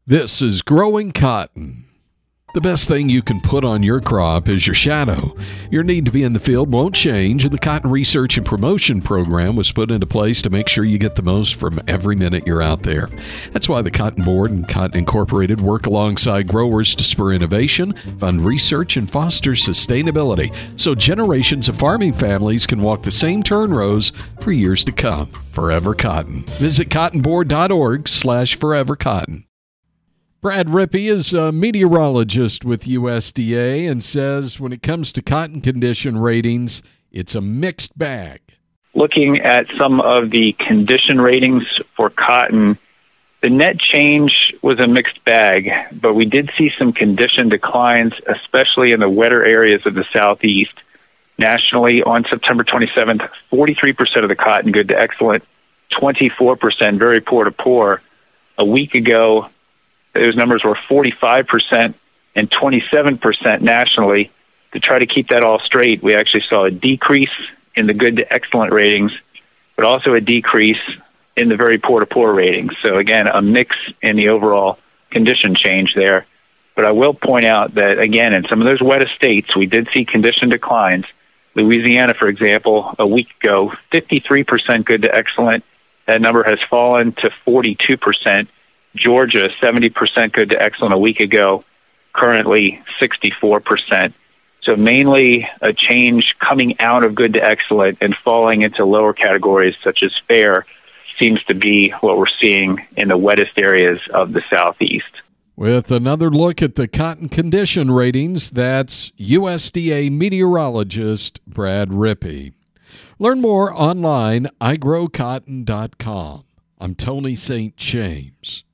This is Growing Cotton. The best thing you can put on your crop is your shadow. Your need to be in the field won't change, and the Cotton Research and Promotion Program was put into place to make sure you get the most from every minute you're out there. That's why the Cotton Board and Cotton Incorporated work alongside growers to spur innovation, fund research, and foster sustainability so generations of farming families can walk the same turn rows for years to come. Forever Cotton. Visit cottonboard.org/forevercotton. Brad Rippey is a meteorologist with USDA and says when it comes to cotton condition ratings, it's a mixed bag. Looking at some of the condition ratings for cotton, the net change was a mixed bag, but we did see some condition declines, especially in the wetter areas of the Southeast. Nationally, on September 27th, 43% of the cotton good to excellent, 24% very poor to poor. A week ago, those numbers were 45% and 27% nationally. To try to keep that all straight, we actually saw a decrease in the good to excellent ratings, but also a decrease in the very poor to poor ratings. So again, a mix in the overall condition change there. But I will point out that, again, in some of those wettest states, we did see condition declines. Louisiana, for example, a week ago, 53% good to excellent. That number has fallen to 42%. Georgia, 70% good to excellent a week ago, currently 64%. So mainly a change coming out of good to excellent and falling into lower categories such as fair seems to be what we're seeing in the wettest areas of the Southeast. With another look at the cotton condition ratings, that's USDA meteorologist Brad Rippey. Learn more online, igrowcotton.com. I'm Tony St. James.